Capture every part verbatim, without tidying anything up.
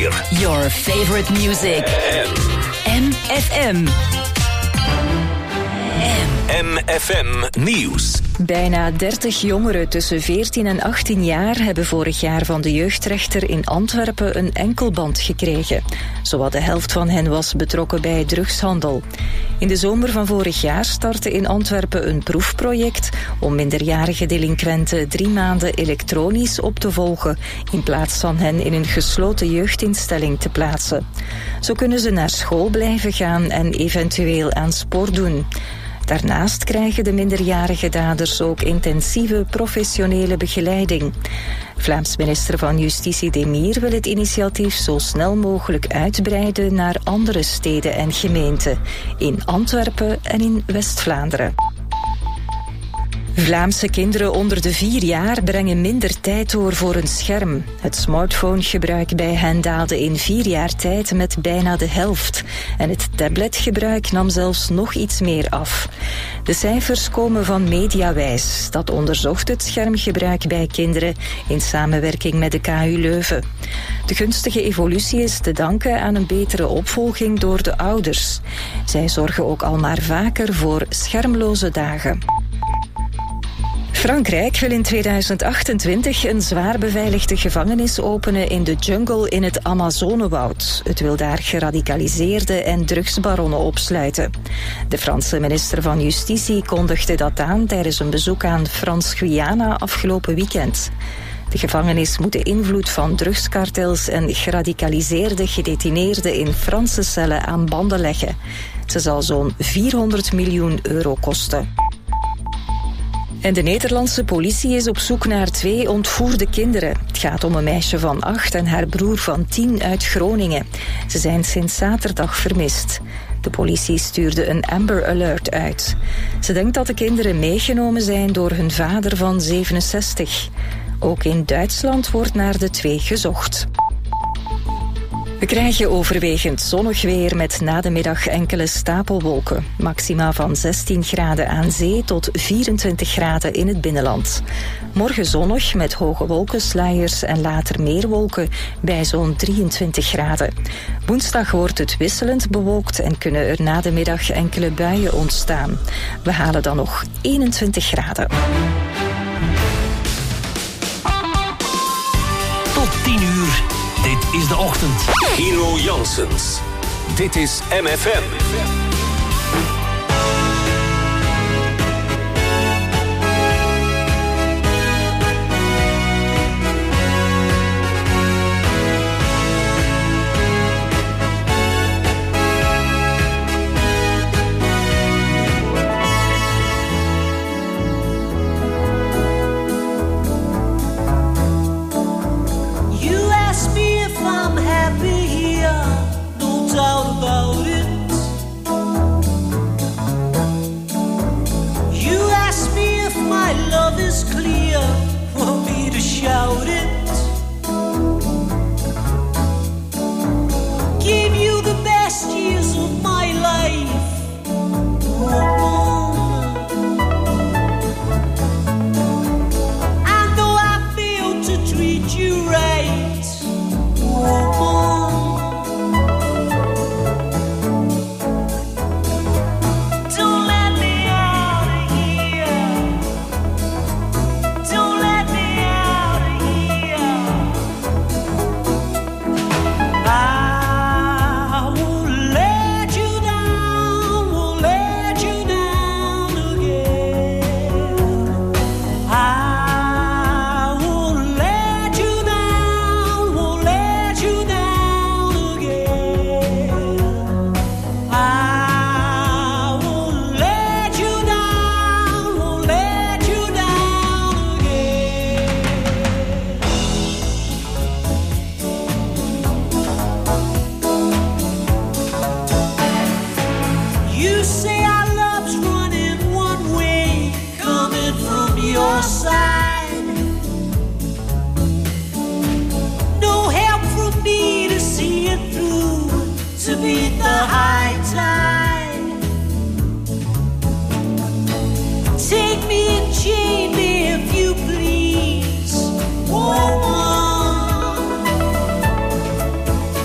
weer. Your favorite music. M F M. M F M Nieuws. Bijna dertig jongeren tussen veertien en achttien jaar hebben vorig jaar van de jeugdrechter in Antwerpen een enkelband gekregen. Zowat de helft van hen was betrokken bij drugshandel. In de zomer van vorig jaar startte in Antwerpen een proefproject om minderjarige delinquenten drie maanden elektronisch op te volgen in plaats van hen in een gesloten jeugdinstelling te plaatsen. Zo kunnen ze naar school blijven gaan en eventueel aan sport doen. Daarnaast krijgen de minderjarige daders ook intensieve professionele begeleiding. Vlaams minister van Justitie Demir wil het initiatief zo snel mogelijk uitbreiden naar andere steden en gemeenten, in Antwerpen en in West-Vlaanderen. Vlaamse kinderen onder de vier jaar brengen minder tijd door voor een scherm. Het smartphonegebruik bij hen daalde in vier jaar tijd met bijna de helft. En het tabletgebruik nam zelfs nog iets meer af. De cijfers komen van Mediawijs. Dat onderzocht het schermgebruik bij kinderen in samenwerking met de K U Leuven. De gunstige evolutie is te danken aan een betere opvolging door de ouders. Zij zorgen ook al maar vaker voor schermloze dagen. Frankrijk wil in tweeduizend achtentwintig een zwaar beveiligde gevangenis openen in de jungle in het Amazonewoud. Het wil daar geradicaliseerde en drugsbaronnen opsluiten. De Franse minister van Justitie kondigde dat aan tijdens een bezoek aan Frans-Guyana afgelopen weekend. De gevangenis moet de invloed van drugskartels en geradicaliseerde gedetineerden in Franse cellen aan banden leggen. Ze zal zo'n vierhonderd miljoen euro kosten. En de Nederlandse politie is op zoek naar twee ontvoerde kinderen. Het gaat om een meisje van acht en haar broer van tien uit Groningen. Ze zijn sinds zaterdag vermist. De politie stuurde een Amber Alert uit. Ze denkt dat de kinderen meegenomen zijn door hun vader van zevenenzestig. Ook in Duitsland wordt naar de twee gezocht. We krijgen overwegend zonnig weer met na de middag enkele stapelwolken. Maxima van zestien graden aan zee tot vierentwintig graden in het binnenland. Morgen zonnig met hoge wolkensluiers en later meer wolken bij zo'n drieëntwintig graden. Woensdag wordt het wisselend bewolkt en kunnen er na de middag enkele buien ontstaan. We halen dan nog eenentwintig graden. Tot tien uur. Dit is de ochtend. Hero Janssens. Dit is M F M. Shout it. Give you the best years of my life. Woman. And though I failed to treat you right, woman. Don't let me out of here. Don't let me out of here. I won't let you down, won't let you down again. I won't let you down, won't let you down again. I won't let you down, won't let you down again. You say our love's running one way, coming from your side. No help from me to see it through, to beat the high tide. Take me and chain me if you please, woman.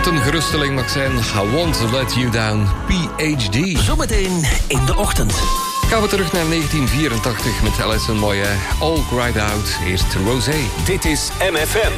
het een geruststelling mag zijn. I won't let you down, P H D. Zometeen in de ochtend. Gaan we terug naar negentien vierentachtig met Alison Moyet. All Cried Out, eerst Rosé. Dit is M F M.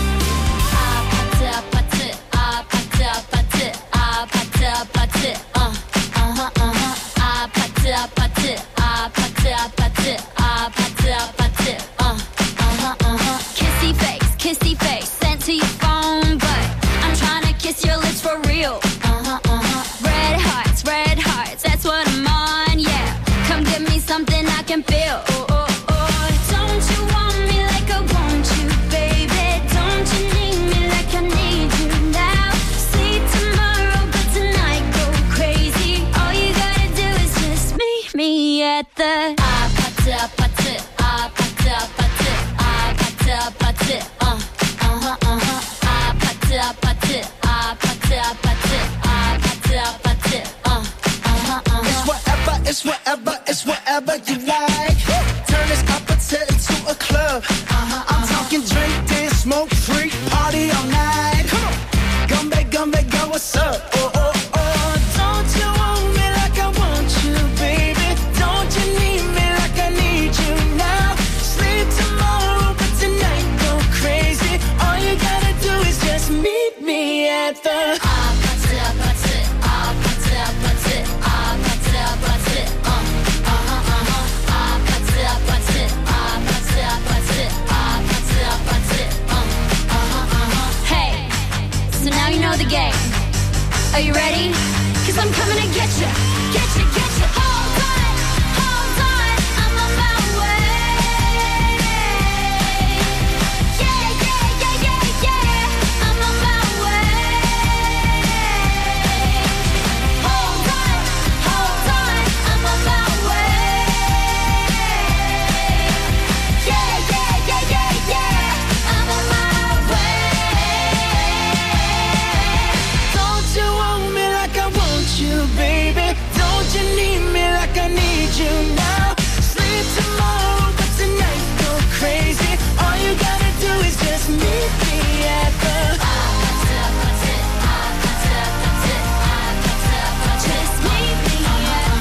Kissy face, kissy face, sent to your phone, but I'm trying to kiss your lips for real. Uh-huh, uh-huh. Red hearts, red hearts, that's what I'm on, yeah. Come give me something I can feel. Oh, oh, oh. Don't you want me like I want you, baby? Don't you need me like I need you now? See tomorrow, but tonight go crazy. All you gotta do is just meet me at the ah, pata, pata, ah, pata, pata, ah, pata, pata, uh, uh-huh, uh-huh, ah, pata, pata, ah, pata, pata, ah, pata, pata, uh, uh-huh, uh-huh. It's whatever, it's whatever, it's whatever you like. Turn this opposite into a club. Uh-huh, I'm talking drink, dance, smoke, freak, party all night. Come on, Gumbe, Gumbe, go, what's up? Oh, oh, oh, don't you want me like I want you, baby? Don't you need me like I need you now? Sleep tomorrow, but tonight go crazy. All you gotta do is just meet me at the Ah, pata, pata, ah, pata, pata, ah, pata, pata, uh, uh-huh, uh-huh, ah, pata, pata, ah, pata, pata, ah, pata, pata, uh, uh-huh, uh-huh. Hey, so now you know the game. Are you ready? 'Cause I'm coming to get you, get you, get you. Hold on, hold on, I'm on my way. Yeah, yeah, yeah, yeah, yeah, I'm on my way. Hold on, hold on, I'm on my way. Yeah, yeah, yeah, yeah, yeah, I'm on my way. Don't you want me like I want you, baby? Don't you need me like I need you now? Sleep tomorrow, but tonight go crazy. All you gotta do is just meet me at the Just meet me at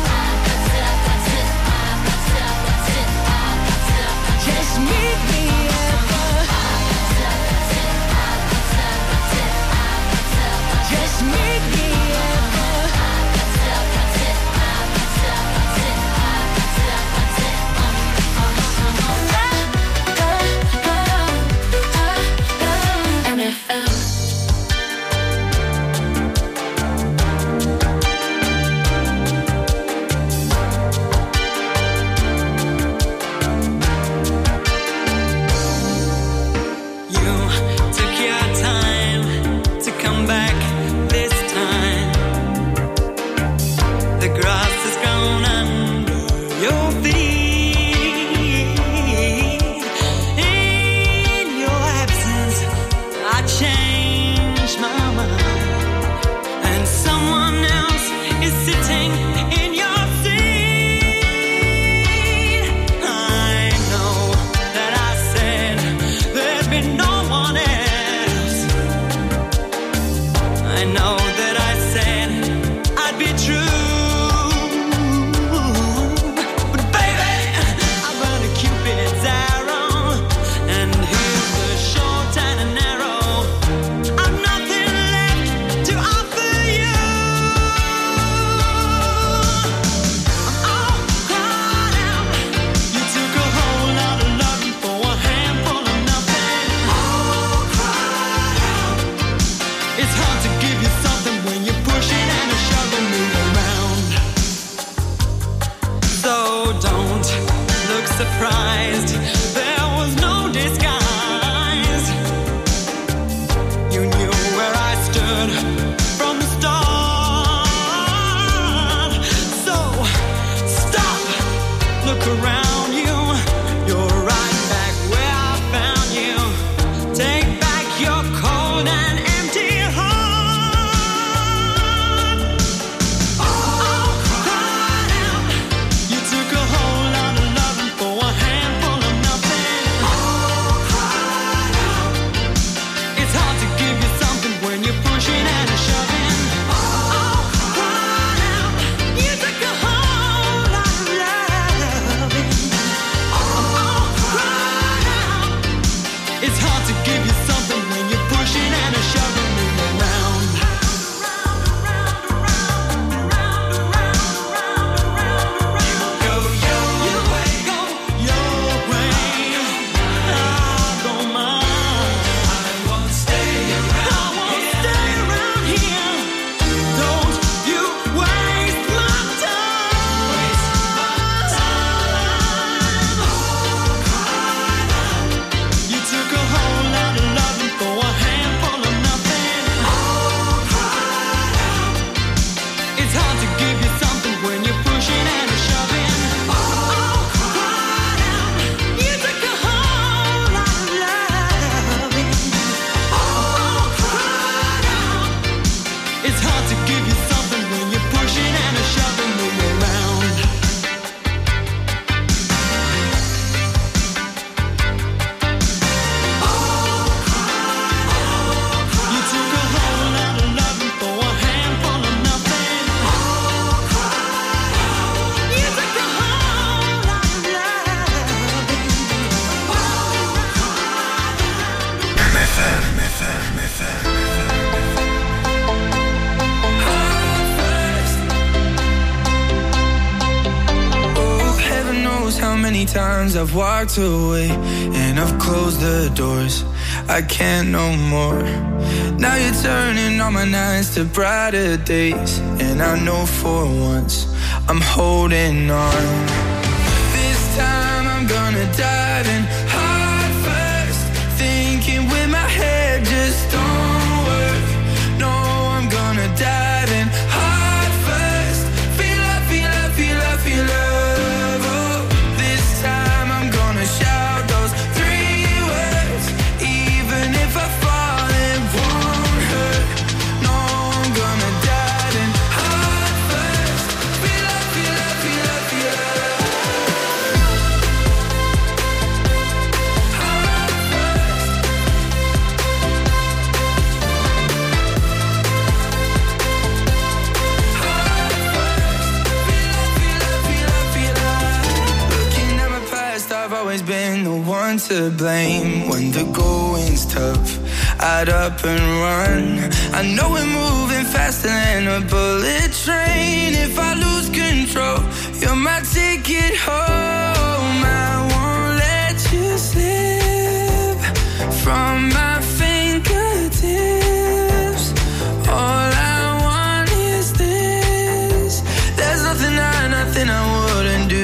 Just meet me at the Just meet me at M F M. You took your time to come back this time. The grass is grown under your feet. In your absence, I changed my mind, and someone else is sitting in your seat. I know that I said there'd be no one else. I know that I said I'd be true. But baby, I burned a Cupid's arrow, and here's the short and the narrow. I've nothing left to offer you. I'm all cried out. You took a whole lot of loving for a handful of nothing. All cried out. It's hard to give you something when you're pushing and a shoving me around. So don't look surprised. There was no disguise. You knew where I stood from the start. So stop, look around you. You're right back where I found you. Take back your cold and empty heart. Oh, cried out. You took a whole lot of loving for a handful of nothing. Oh, cried out. It's hard to give you something when you're pushing many times I've walked away and I've closed the doors. I can't no more. Now you're turning all my nights to brighter days, and I know for once I'm holding on. This time I'm gonna dive in heart first, thinking with my head just don't work. No, I'm gonna dive in heart first, feel love, feel love, feel love, feel love. Oh, this time I'm gonna shout those three words, even if I fall it won't hurt. No, I'm gonna dive in heart first, feel love, feel love, feel love, feel love. I've always been the one to blame. When the going's tough, I'd up and run. I know we're moving faster than a bullet train. If I lose control, you're my ticket home. I won't let you slip from my fingertips. All I want is this. There's nothing I, nothing I wouldn't do.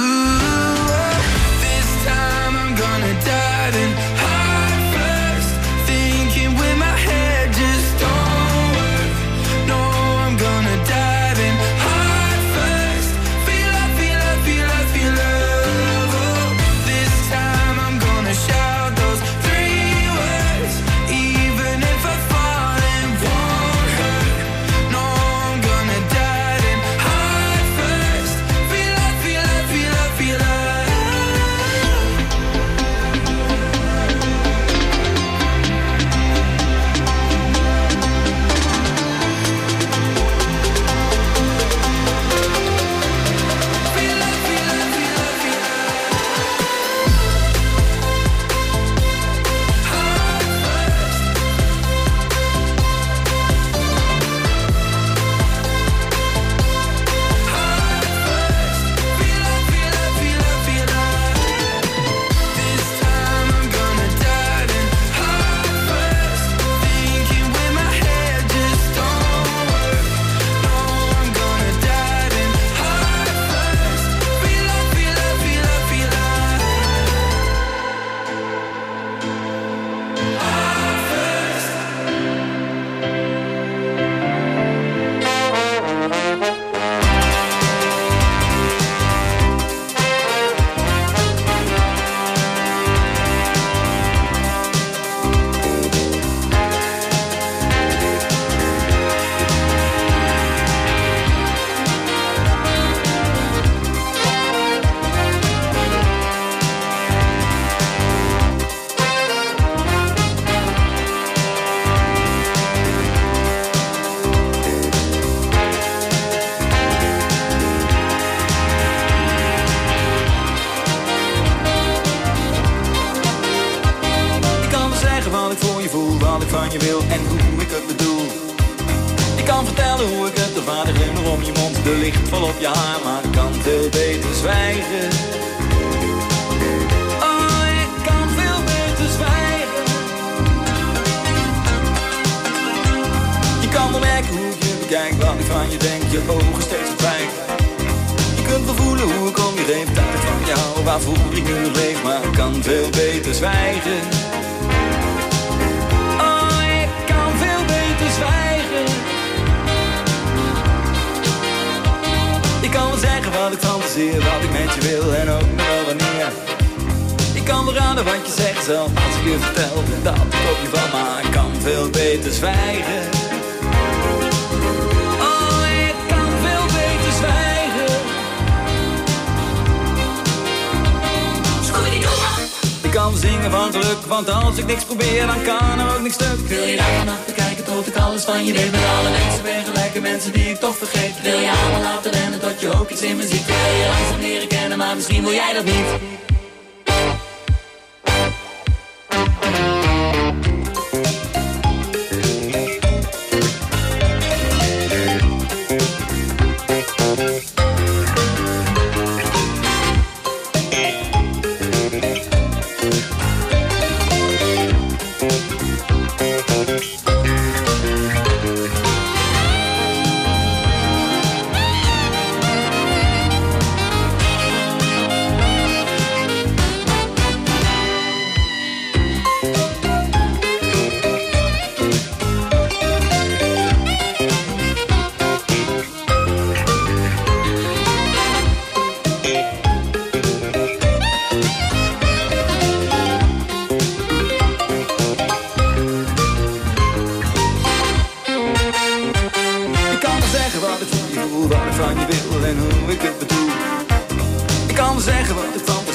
Want als ik niks probeer, dan kan er ook niks stuk. Wil je daar vanaf te kijken tot ik alles van je weet? Met alle mensen ben gelijke mensen die ik toch vergeet. Wil je allemaal laten rennen tot je ook iets in me ziet? Wil je langzaam leren kennen, maar misschien wil jij dat niet.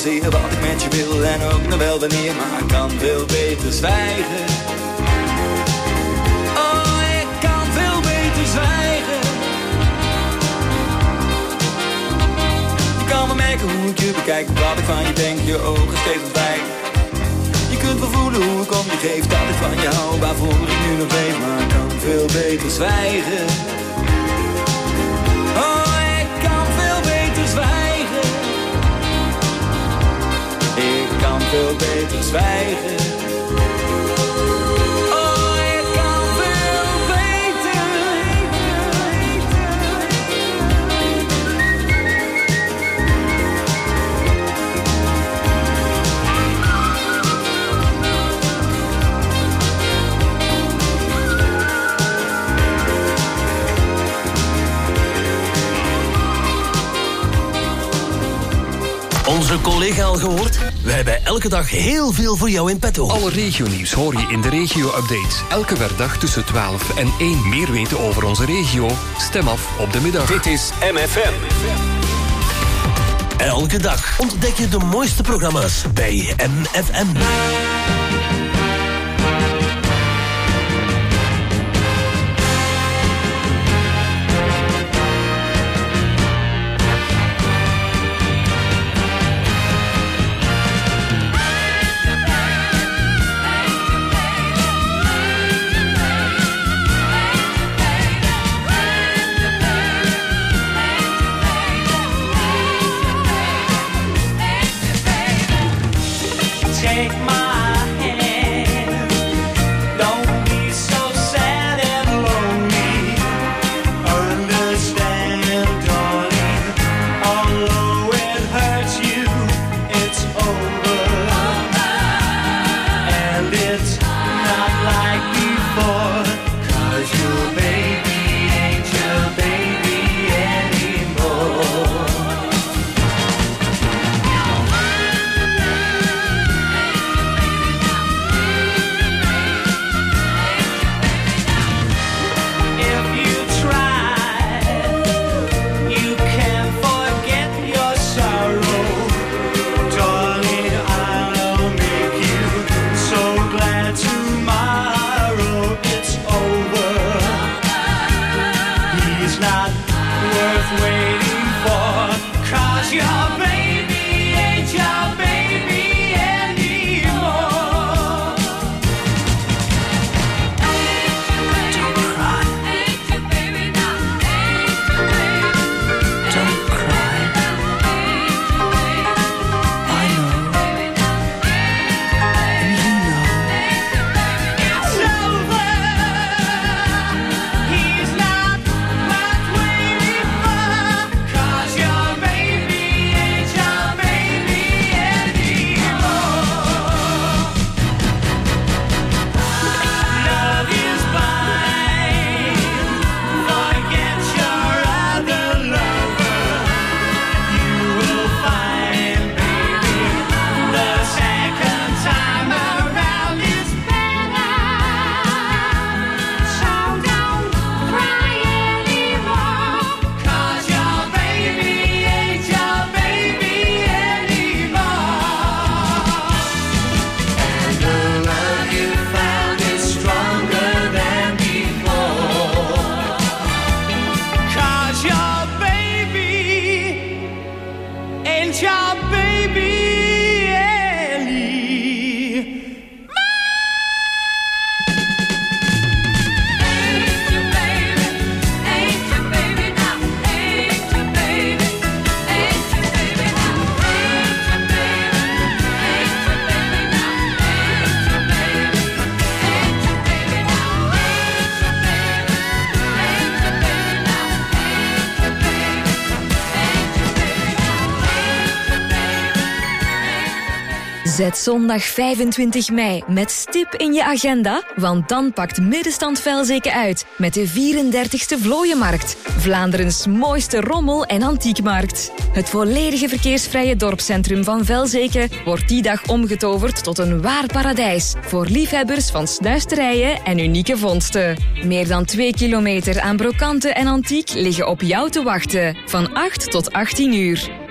zozeer wat ik met je wil en ook nog wel wanneer, maar ik kan veel beter zwijgen. Oh, ik kan veel beter zwijgen. Je kan wel merken hoe ik je bekijk, wat ik van je denk, je ogen steeds ontwijken. Je kunt wel voelen hoe ik om je geef, dat ik van je hou, waarvoor ik nu nog leef, maar ik kan veel beter zwijgen. Oh, ik kan veel beter zwijgen. Ik kan veel beter zwijgen. Oh, ik kan veel beter. Onze collega al gehoord? We hebben elke dag heel veel voor jou in petto. Alle regionieuws hoor je in de regio-update. Elke werkdag tussen twaalf en één. Meer weten over onze regio? Stem af op de middag. Dit is M F M. Elke dag ontdek je de mooiste programma's bij M F M. Take my hand, don't be so sad and lonely. Understand, darling, although it hurts you, it's over. And it's not like before, 'cause your baby ain't your baby anymore. Waiting for, 'cause your baby ain't your baby anymore. Don't cry. Ain't your baby now. Ain't your baby. Don't cry. I know. And you know. It's over. He's not worth waiting for. 'Cause your baby ain't your baby anymore. Love is blind. Forget your other lover. You will find, baby, the second time around is better. So don't cry anymore. 'Cause your baby ain't your baby anymore. And the love you found is stronger than before. 'Cause your baby ain't your baby anymore. Ain't your baby, ain't your baby now, ain't your baby, ain't your baby now, ain't your baby, ain't your baby now, ain't your baby, ain't your baby now, ain't your baby, ain't your baby now, ain't your baby, ain't your baby now, ain't your baby. Zet zondag vijfentwintig mei met stip in je agenda, want dan pakt Middenstand Velzeke uit met de vierendertigste Vlooienmarkt. Vlaanderens mooiste rommel- en antiekmarkt. Het volledige verkeersvrije dorpscentrum van Velzeke wordt die dag omgetoverd tot een waar paradijs voor liefhebbers van snuisterijen en unieke vondsten. Meer dan twee kilometer aan brokanten en antiek liggen op jou te wachten, van acht tot achttien uur.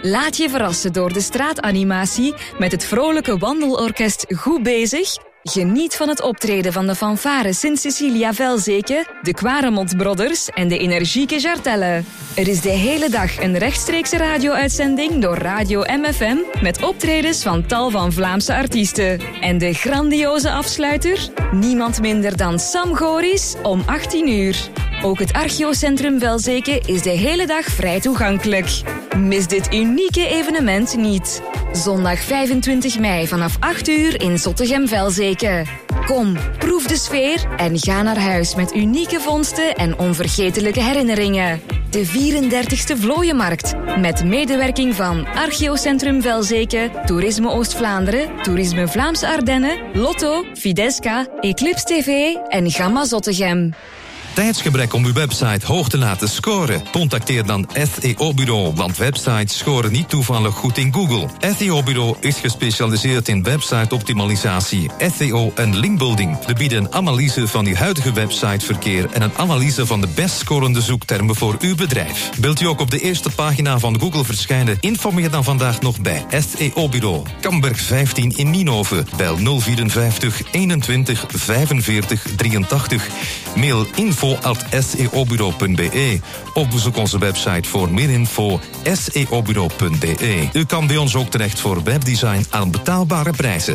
Laat je verrassen door de straatanimatie met het vrolijke wandelorkest Goed Bezig. Geniet van het optreden van de fanfare Sint-Cecilia Velzeke, de Quaremont Brothers en de energieke Jartelle. Er is de hele dag een rechtstreekse radio-uitzending door Radio M F M met optredens van tal van Vlaamse artiesten. En de grandioze afsluiter? Niemand minder dan Sam Goris om achttien uur. Ook het Archeocentrum Velzeke is de hele dag vrij toegankelijk. Mis dit unieke evenement niet. Zondag vijfentwintig mei vanaf acht uur in Zottegem-Velzeke. Kom, proef de sfeer en ga naar huis met unieke vondsten en onvergetelijke herinneringen. De vierendertigste Vlooienmarkt, met medewerking van Archeocentrum Velzeke, Toerisme Oost-Vlaanderen, Toerisme Vlaamse Ardennen, Lotto, Fidesca, Eclipse T V en Gamma Zottegem. Tijdsgebrek om uw website hoog te laten scoren? Contacteer dan S E O-bureau, want websites scoren niet toevallig goed in Google. S E O-bureau is gespecialiseerd in website-optimalisatie, S E O en linkbuilding. We bieden een analyse van uw huidige websiteverkeer en een analyse van de best scorende zoektermen voor uw bedrijf. Wilt u ook op de eerste pagina van Google verschijnen? Informeer dan vandaag nog bij S E O-bureau. Kamberg vijftien in Nienhoven. Bel nul vierenvijftig eenentwintig vijfenveertig drieëntachtig. Mail info at s e o bureau punt b e of bezoek onze website voor meer info s e o bureau punt b e. U kan bij ons ook terecht voor webdesign aan betaalbare prijzen.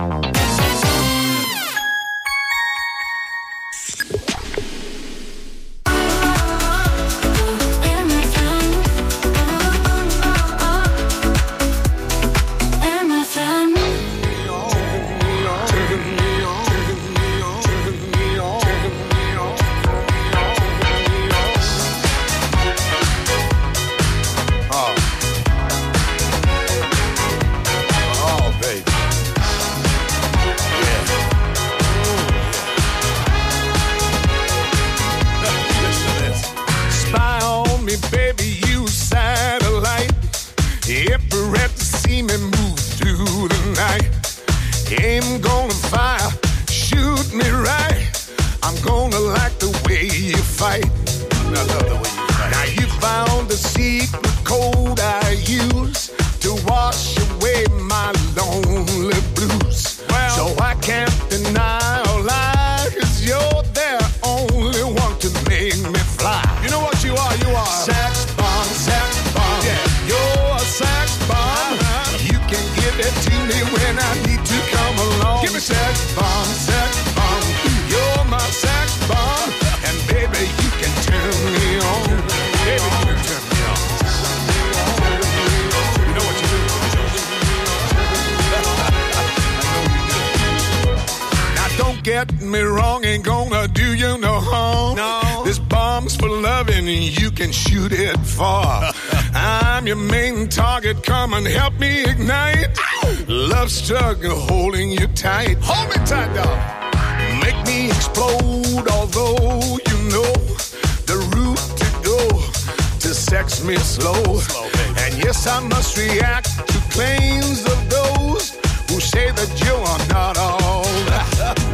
Get me wrong, ain't gonna do you no harm. No. This bomb's for loving and you can shoot it far. I'm your main target, come and help me ignite. Love struggle holding you tight. Hold me tight, dog. Make me explode, although you know the route to go to sex me slow. slow and yes, I must react to claims of those who say that you are not all that.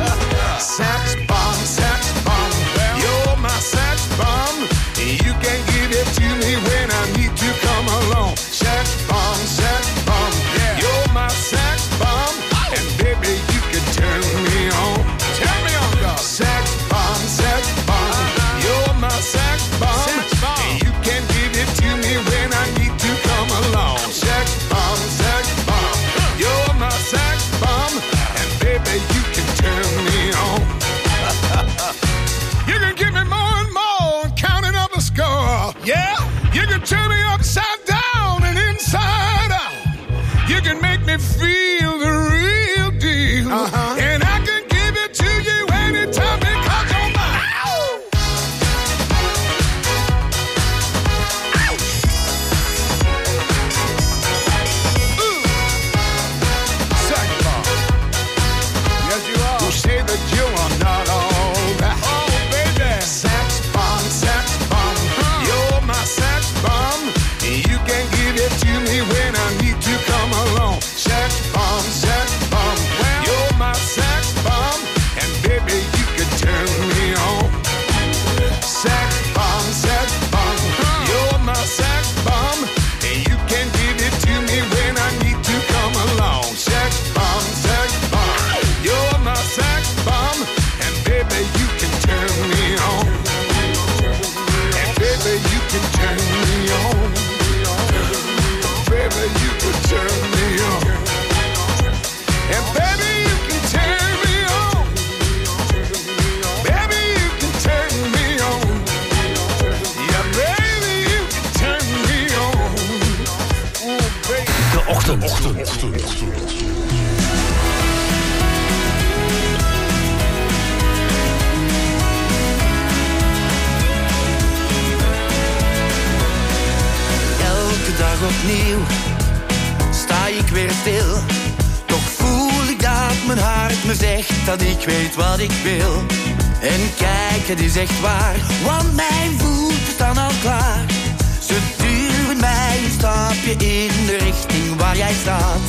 Sex bomb, sex bomb, you're my sex bomb. You can give it to me when I need to come along. Sex bomb, sex bomb, you're my sex bomb. And baby, you can turn me on. Turn me on, dog. Sex bomb, sex bomb, you're my sex bomb. You can give it to me when I need to come along. Sex bomb, sex bomb, you're my sex bomb. And baby, you can turn me on. You can give me more and more, counting up the score. Yeah, you can turn me upside down and inside out. You can make me feel the real deal. Uh-huh. And I can give it to you anytime because you're mine. Ow! Ouch! Ooh. Sex bomb. Yes, you are. Who say that you are not all that? Oh, baby. Sex bomb, sex bomb. Huh. You're my sex bomb. You can give it to me when I need to come along. Sex bomb, sex bomb. Well, you're my Elke dag opnieuw sta ik weer stil. Toch voel ik dat mijn hart me zegt dat ik weet wat ik wil. En kijk, het is echt waar, want mijn voeten staan al klaar. Ze duwen mij een stapje in de richting waar jij staat.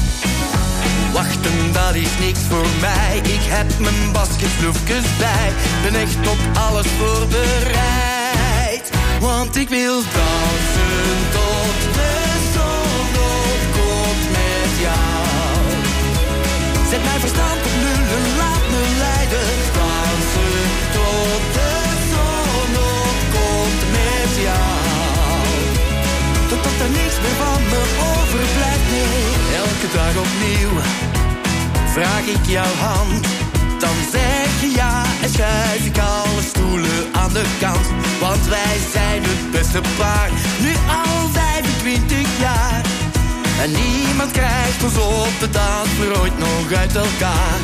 Wachten, dat is niks voor mij. Ik heb mijn basketbloefjes bij. Ben echt op alles voorbereid. Want ik wil dansen tot de zon opkomt met jou. Zet mijn verstand op nul en laat me leiden. Dansen tot de zon opkomt met jou. Totdat er niks meer van me overblijft, nee. Elke dag opnieuw vraag ik jouw hand. Dan zeg je ja en schuif ik alle stoelen aan de kant. Want wij zijn het beste paar, nu al vijfentwintig jaar. En niemand krijgt ons op de dansvloer ooit nog uit elkaar.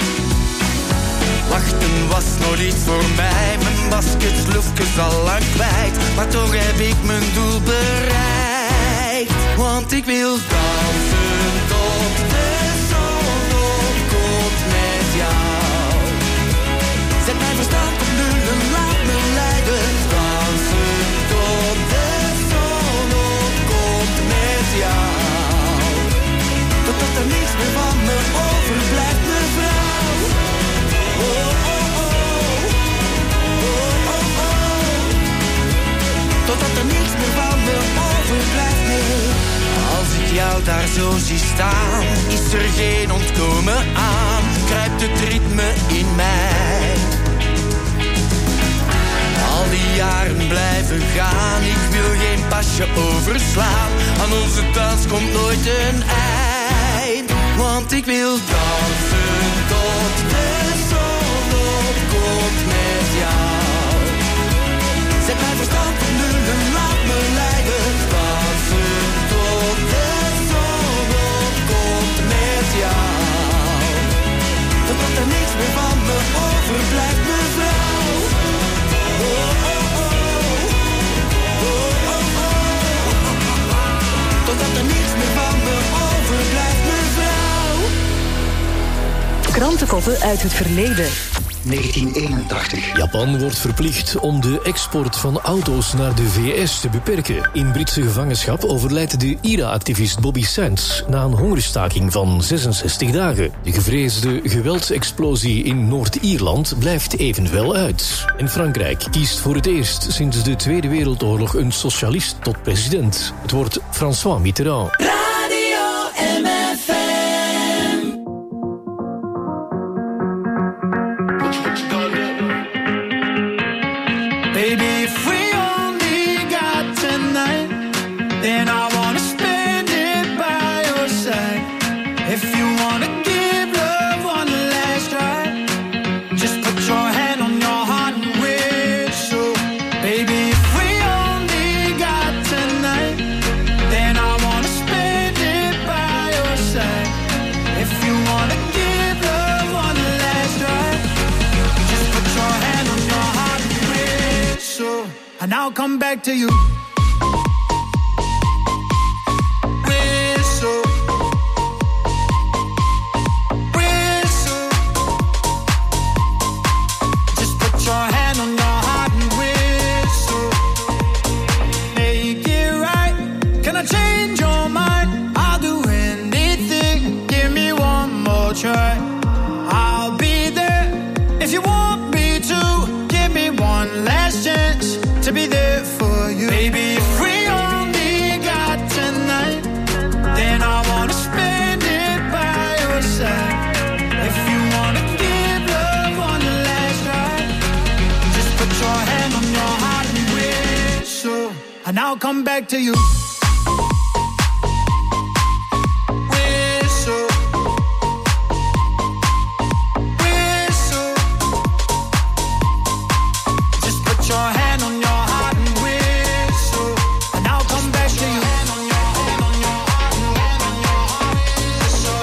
Wachten was nog niet voor mij, mijn basketsloefjes al lang kwijt. Maar toch heb ik mijn doel bereikt. Want ik wil dansen tot de zon opkomt met jou. Zet mijn verstand op nul en laat me leiden. Dansen tot de zon opkomt met jou. Totdat er niets meer van me overblijft, mevrouw. Oh, oh, oh. Oh, oh, oh. Totdat er niets meer van me overblijft, nee. Als ik jou daar zo zie staan, is er geen ontkomen aan. Kruipt het ritme in mij. Al die jaren blijven gaan, ik wil geen pasje overslaan. Aan onze dans komt nooit een eind. Want ik wil dansen tot de zon opkomt met jou. Zet mijn verstand op nul en laat me leiden. Dansen tot de zon opkomt met jou. Totdat er niks meer van me overblijft, mevrouw. Oh, oh, oh. Oh, oh, oh. Totdat er niks meer van me overblijft, mevrouw. Krantenkoppen uit het verleden. negentien eenentachtig. Japan wordt verplicht om de export van auto's naar de V S te beperken. In Britse gevangenschap overlijdt de I R A-activist Bobby Sands na een hongerstaking van zesenzestig dagen. De gevreesde geweldsexplosie in Noord-Ierland blijft evenwel uit. En Frankrijk kiest voor het eerst sinds de Tweede Wereldoorlog een socialist tot president. Het wordt François Mitterrand. Radio M F M. Baby, if we only got tonight, then I wanna spend it by your side. If you wanna give love one last try, just put your hand on your heart and whistle. Baby, if we only got tonight, then I wanna spend it by your side. If you wanna give love one last try, just put your hand on your heart and whistle, and I'll come back to you. Whistle, whistle. Just put your hand on your heart and whistle. Make it right. Can I change your mind? I'll do anything. Give me one more try. I'll be there if you want me to. Give me one last chance to be there for you. Baby, if we only got tonight, then I wanna spend it by your side. If you wanna give love one last try, just put your hand on your heart and whistle, and I'll come back to you. Whistle, whistle. Just put your hand on your heart and whistle, and I'll come back to you. Hand on your, hand on your heart and hand on your heart. Whistle.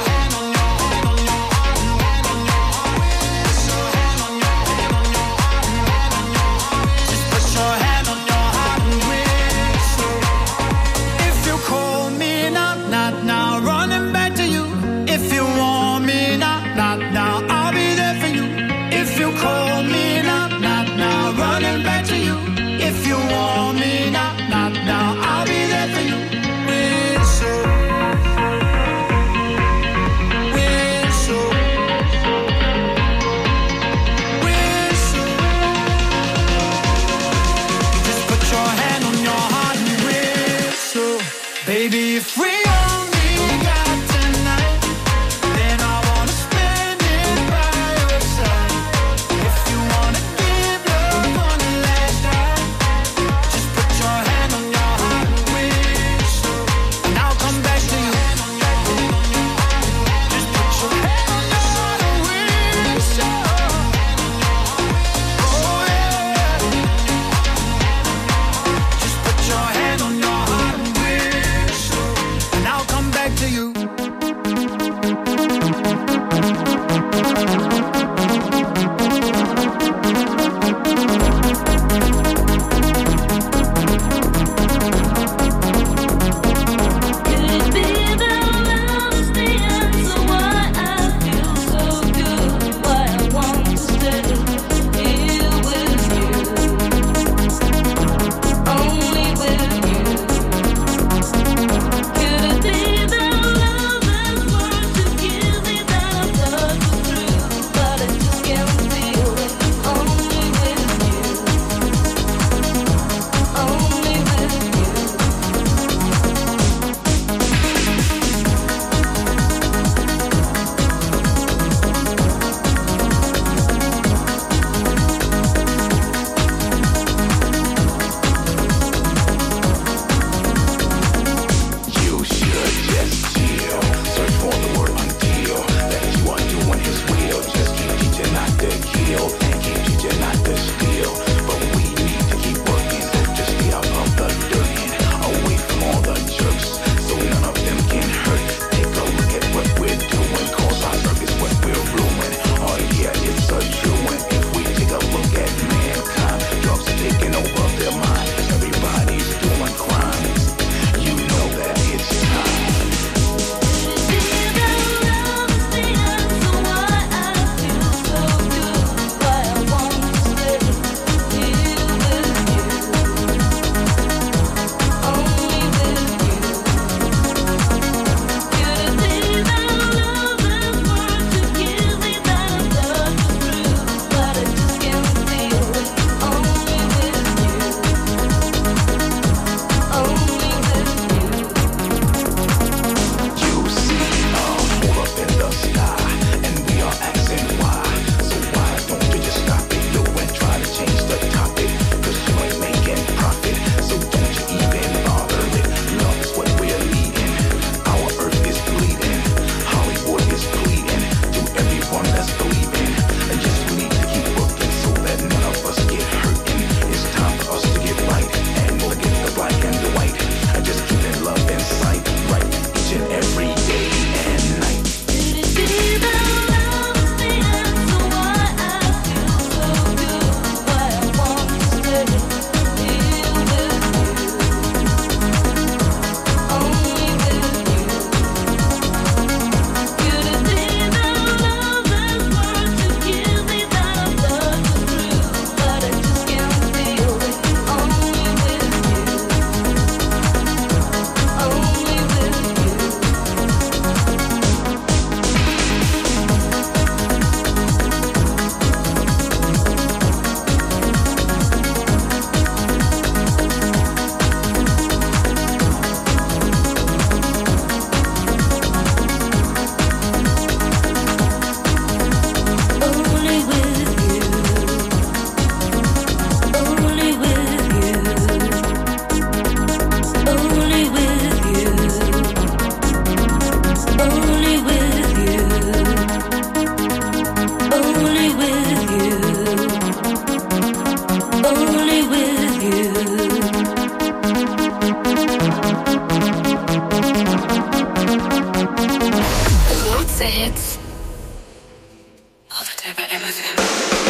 grootste hits. Altijd hebben M F M.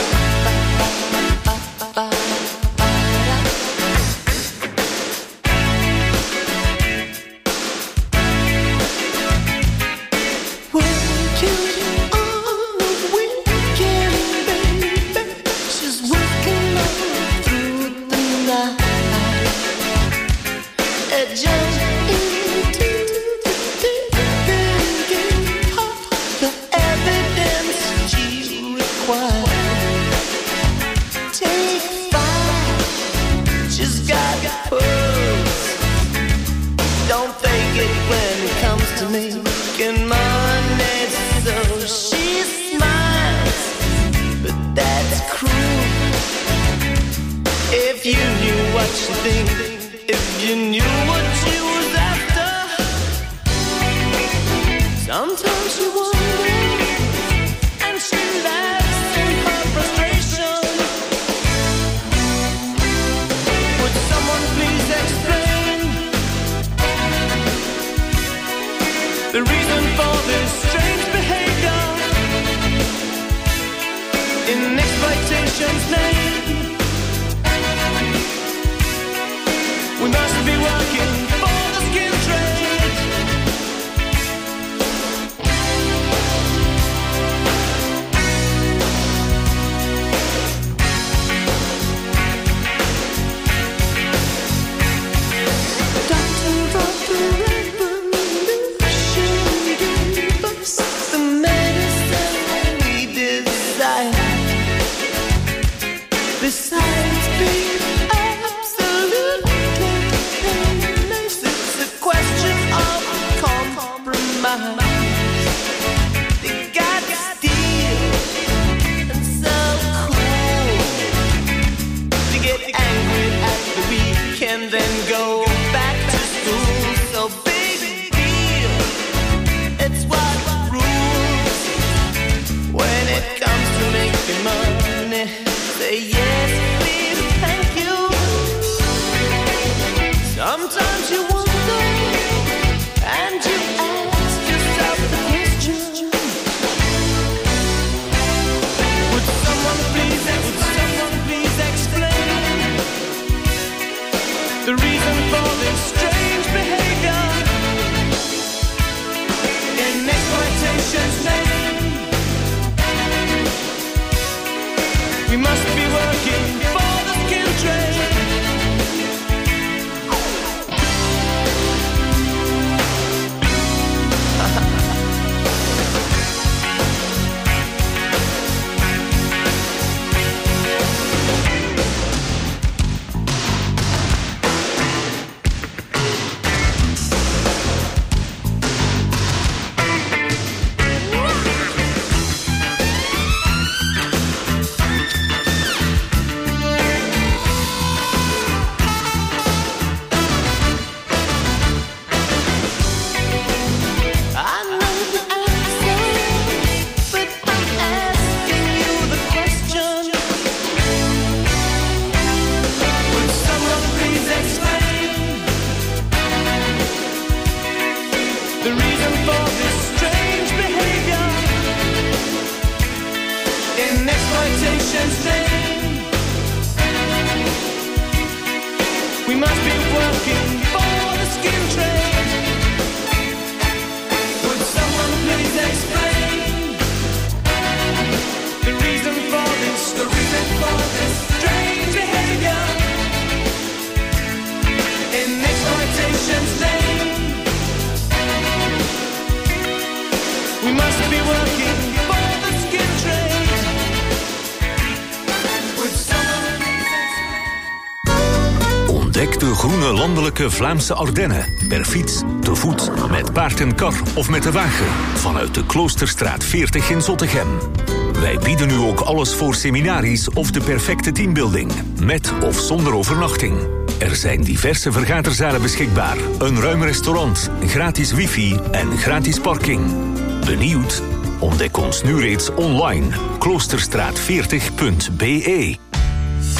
Ontdek de groene landelijke Vlaamse Ardennen. Per fiets, te voet, met paard en kar of met de wagen. Vanuit de Kloosterstraat veertig in Zottegem. Wij bieden nu ook alles voor seminaries of de perfecte teambuilding. Met of zonder overnachting. Er zijn diverse vergaderzalen beschikbaar. Een ruim restaurant, gratis wifi en gratis parking. Benieuwd? Ontdek ons nu reeds online. kloosterstraat veertig punt b e.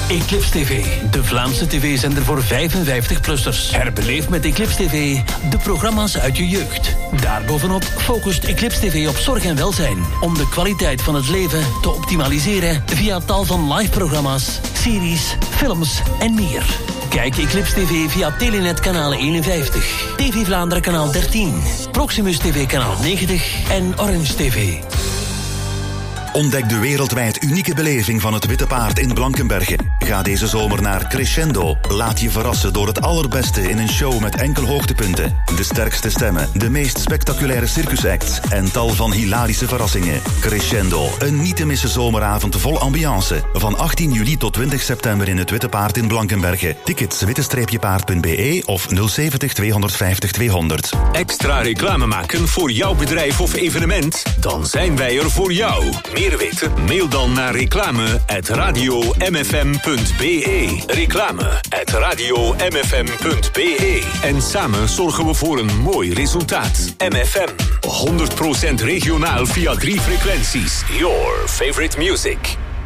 Eclipse T V, de Vlaamse tv-zender voor vijfenvijftig-plussers. Herbeleef met Eclipse T V de programma's uit je jeugd. Daarbovenop focust Eclipse T V op zorg en welzijn, om de kwaliteit van het leven te optimaliseren via tal van live-programma's, series, films en meer. Kijk Eclipse T V via Telenet kanaal eenenvijftig, T V Vlaanderen kanaal dertien, Proximus T V kanaal negentig en Orange T V. Ontdek de wereldwijd unieke beleving van het Witte Paard in Blankenberge. Ga deze zomer naar Crescendo. Laat je verrassen door het allerbeste in een show met enkel hoogtepunten. De sterkste stemmen, de meest spectaculaire circusacts en tal van hilarische verrassingen. Crescendo, een niet te missen zomeravond vol ambiance. Van achttien juli tot twintig september in het Witte Paard in Blankenberge. Tickets witte-paard punt b e of nul zeventig tweehonderdvijftig tweehonderd. Extra reclame maken voor jouw bedrijf of evenement? Dan zijn wij er voor jou. Meer weten? Mail dan naar reclame at radio m f m punt b e. Reclame at radio m f m punt b e. En samen zorgen we voor een mooi resultaat. M F M, honderd procent regionaal via drie frequenties. Your favorite music.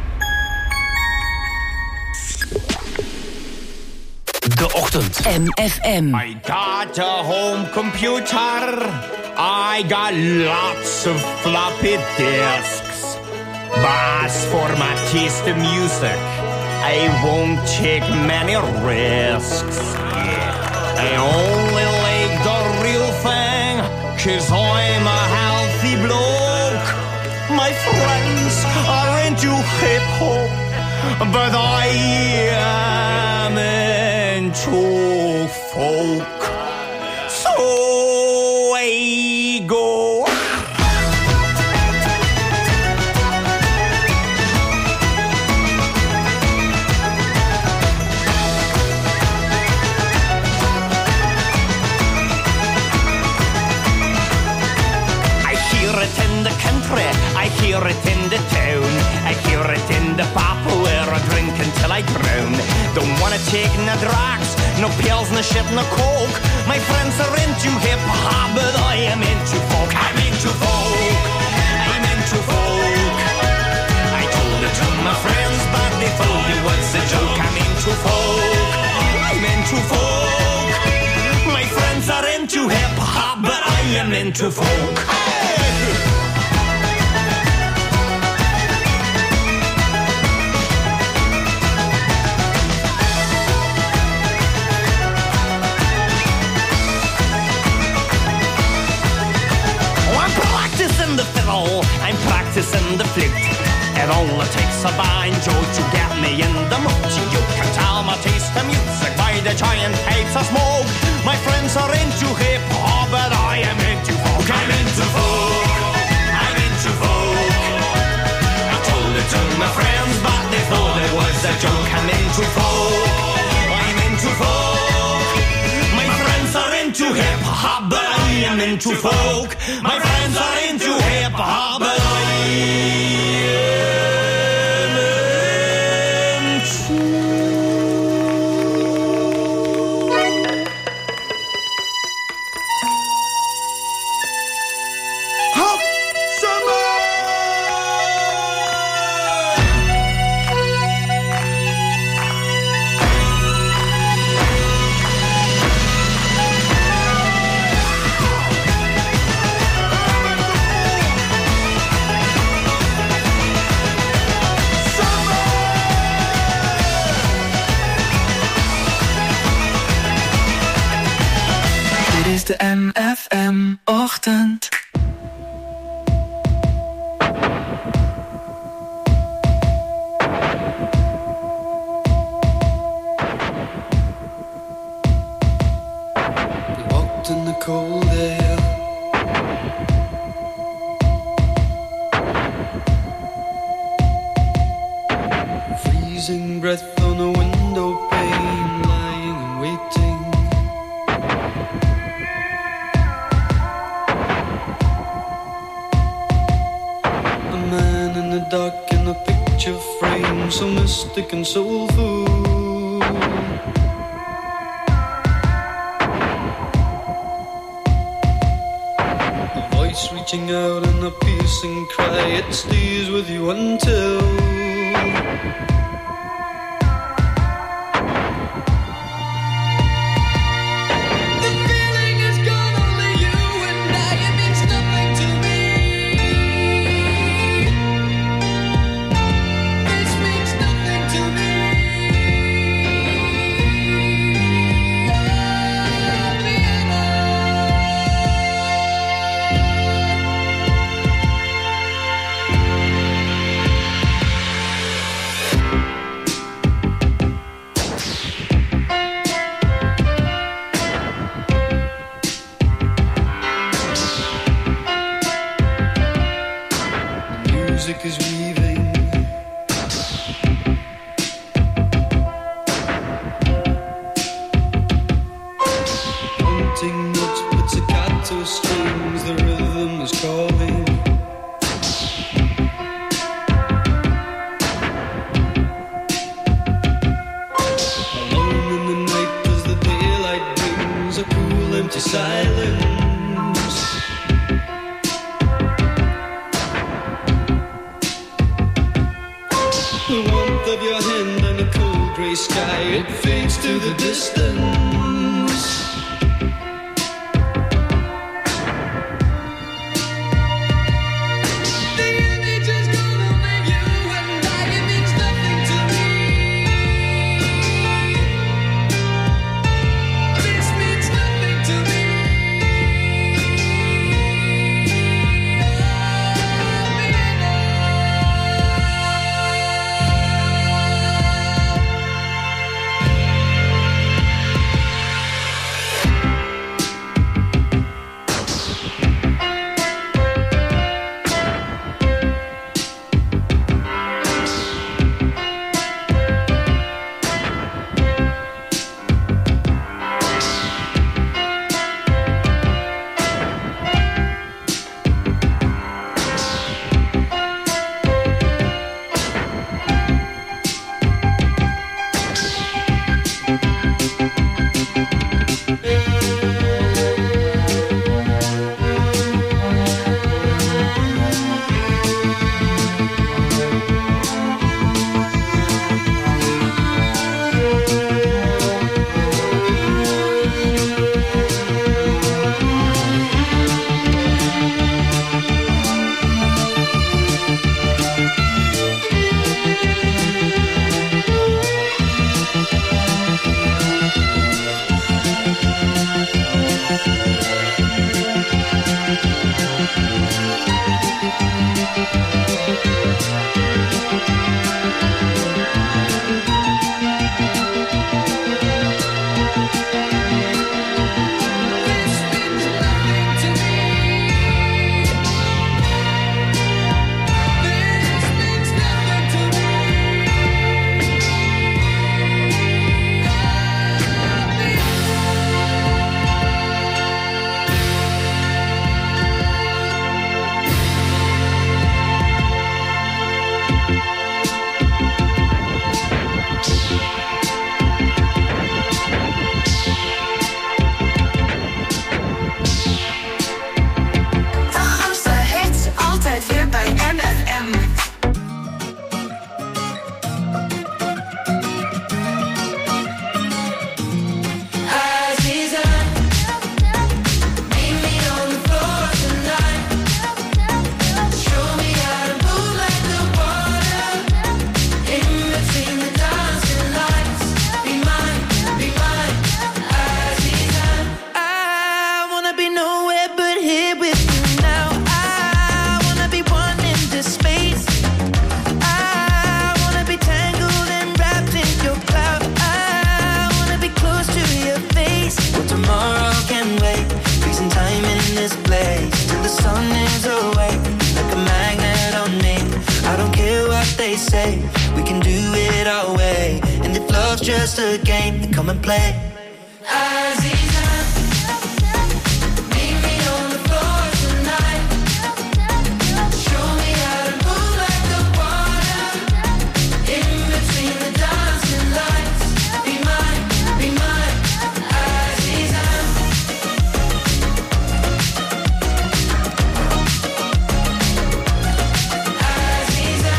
De ochtend. M F M. I got a home computer. I got lots of floppy disks. But as for my taste in music, I won't take many risks. Yeah. I only like the real thing, 'cause I'm a healthy bloke. My friends are into hip-hop, but I am into folk. So I go. I hear it in the town, I hear it in the pub where I drink until I drown. Don't wanna take no drugs, no pills, no shit, no coke. My friends are into hip-hop, but I am into folk. I'm into folk, I'm into folk. I told it to my friends, but they thought it was a joke. I'm into folk, I'm into folk. My friends are into hip-hop, but I am into folk. The fiddle, I'm practicing the flute. It only takes a banjo to get me in the mood. You can tell my taste of music by the giant pipes of smoke. My friends are into hip-hop, but I am into folk. I'm into folk, I'm into folk. I told it to my friends, but they thought it was a joke. I'm into folk, I'm into folk. My friends are into hip-hop, but I am into folk. My friends are into hip-hop, but I am into... Hop Summer! Dit is de M F M-ochtend. We walked in the cold air. Freezing breath on a window pane, lying and waiting. A man in the dark in a picture frame, so mystic and soulful. A voice reaching out in a piercing cry, it stays with you until music is weaving. Hunting notes, pizzicato strings, the rhythm is calling. Alone in the night as the daylight brings a cool empty silence. The warmth of your hand and the cold grey sky, it fades to the distance. The image is gone over you and I, it means nothing to me. This means nothing to me. Just a game, then come and play. Aziza, meet me on the floor tonight. Show me how to move like the water. In between the dancing lights. Be mine, be mine, Aziza. Aziza.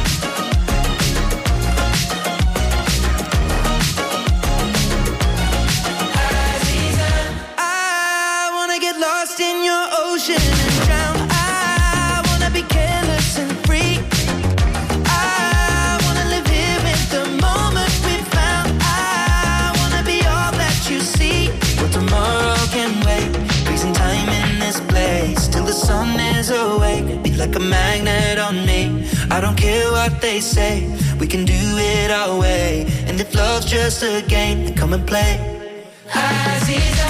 Like a magnet on me. I don't care what they say. We can do it our way. And if love's just a game, then come and play. Aziza,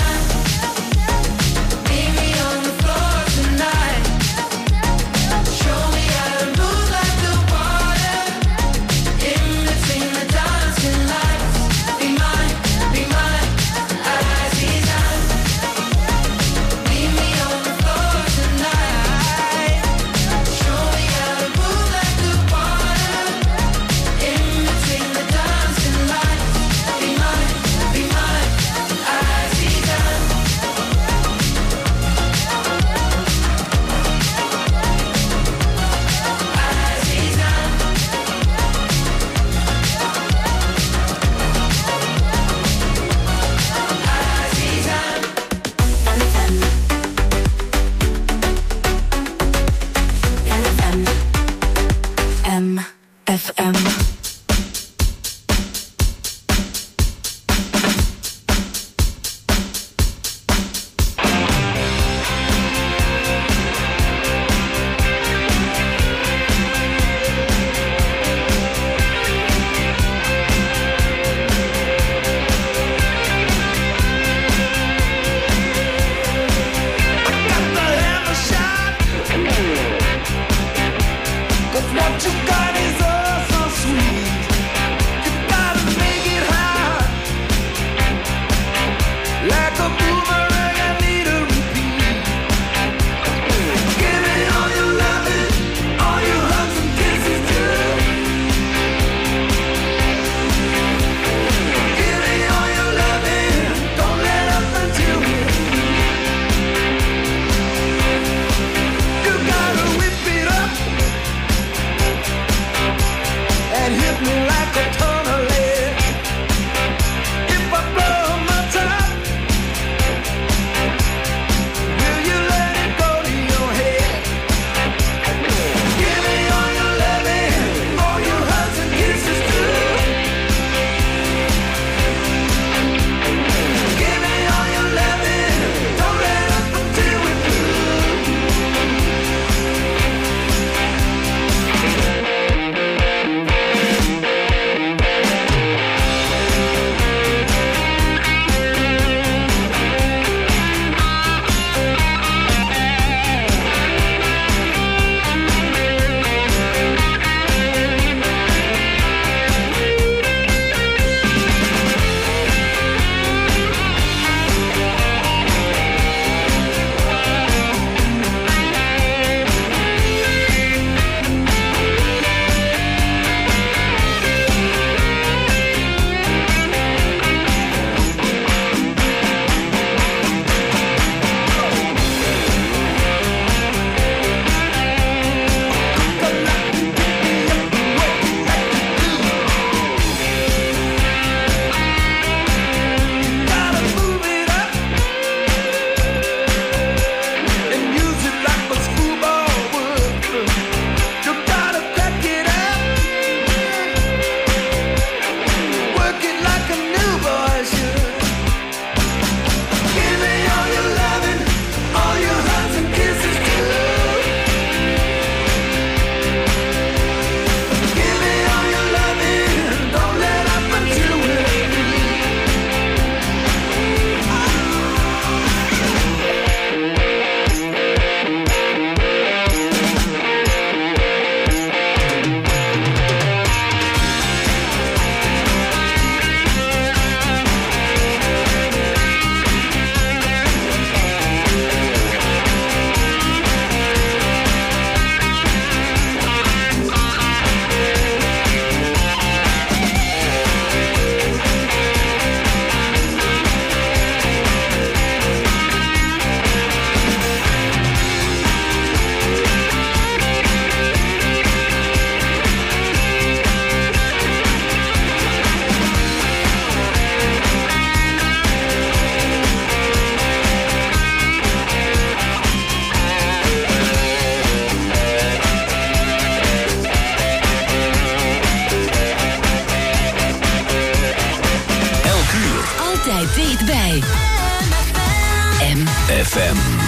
meet me on the floor tonight. Show me how to move M.